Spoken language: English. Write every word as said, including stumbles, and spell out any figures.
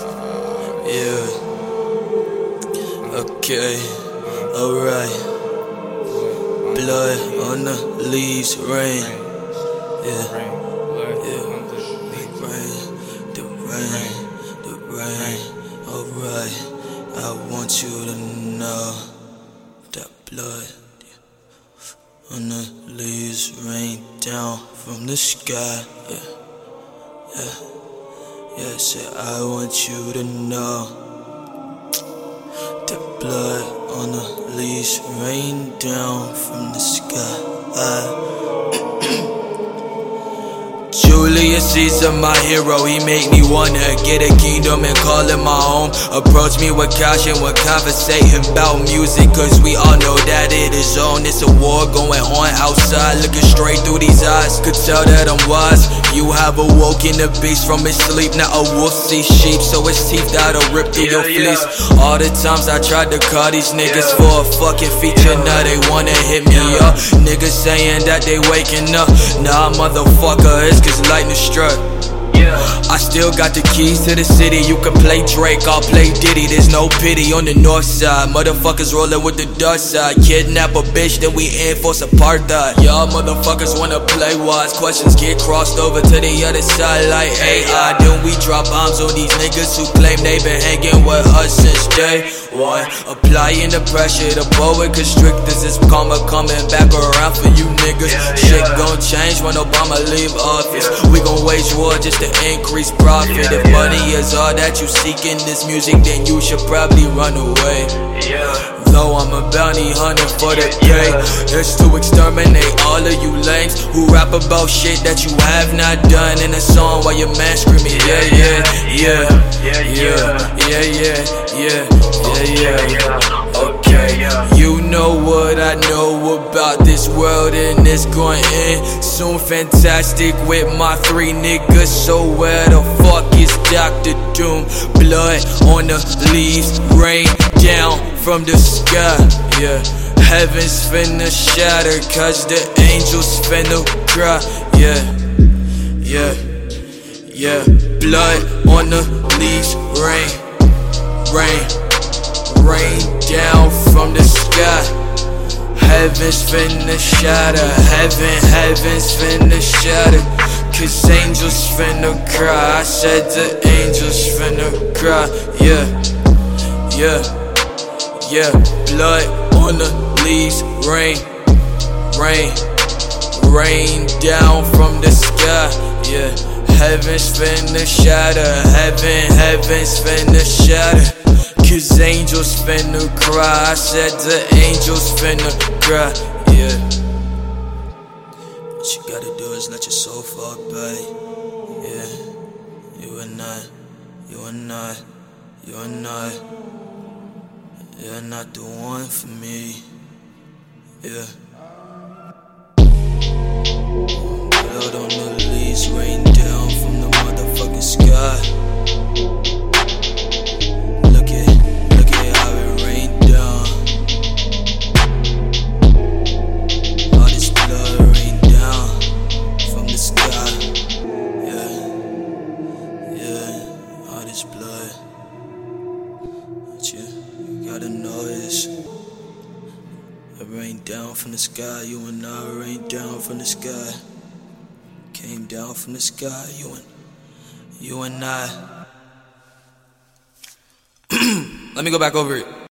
Yeah. Okay. Alright. Blood on the leaves, rain. Yeah. Yeah. Rain. The rain. The rain. Alright. I want you to know that blood on the leaves rain down from the sky. Yeah. Yeah. Yeah, say I want you to know the blood on the leaves rain down from the sky. Julius Caesar, my hero, he make me wanna get a kingdom and call it my home. Approach me with caution when conversating about music, cause we all know that it is on. It's a war going on outside, looking straight through these eyes. Could tell that I'm wise. You have awoken the beast from his sleep. Now a wolf sees sheep, so his teeth that'll rip through your fleece. All the times I tried to call these niggas for a fucking feature, now they wanna hit me up. Niggas saying that they waking up, nah motherfucker, it's cause lightning struck. I still got the keys to the city. You can play Drake, I'll play Diddy. There's no pity on the north side. Motherfuckers rolling with the dark side. Kidnap a bitch, then we enforce apartheid. Y'all motherfuckers wanna play wise. Questions get crossed over to the other side like A I. Then we drop bombs on these niggas who claim they been hanging with us since day one. Applying the pressure, the boa constrictors. Is karma coming back around for you niggas. Shit gon' change when Obama leave office. We gon' wage war just to increase profit. If money is all that you seek in this music, then you should probably run away. Though I'm a bounty hunter for the pay, it's to exterminate all of you lames who rap about shit that you have not done in a song while your man screaming yeah yeah yeah yeah yeah yeah yeah yeah yeah. Okay, you know what I know about this world, and it's going in soon. Fantastic with my three niggas. So where the fuck is Doctor Doom? Blood on the leaves, rain down from the sky. Yeah, heaven's finna shatter, cause the angels finna cry. Yeah, yeah, yeah. Blood on the leaves, rain, rain, rain down from the sky. Heaven's finna shatter, heaven, heaven's finna shatter, cause angels finna cry. I said the angels finna cry. Yeah, yeah, yeah. Blood on the leaves, rain, rain, rain down from the sky. Yeah, heaven's finna shatter, heaven, heaven's finna shatter, cause angels finna cry. I said the angels finna cry. Yeah. What you gotta do is let your soul fall by. Yeah. You and I, you and I, you and I, you're not the one for me. Yeah. Blood on the leaves, rain down from the motherfucking sky. Blood, but you, you gotta know this. It rained down from the sky, you and I rained down from the sky. Came down from the sky, you and you and I. Let me go back over it.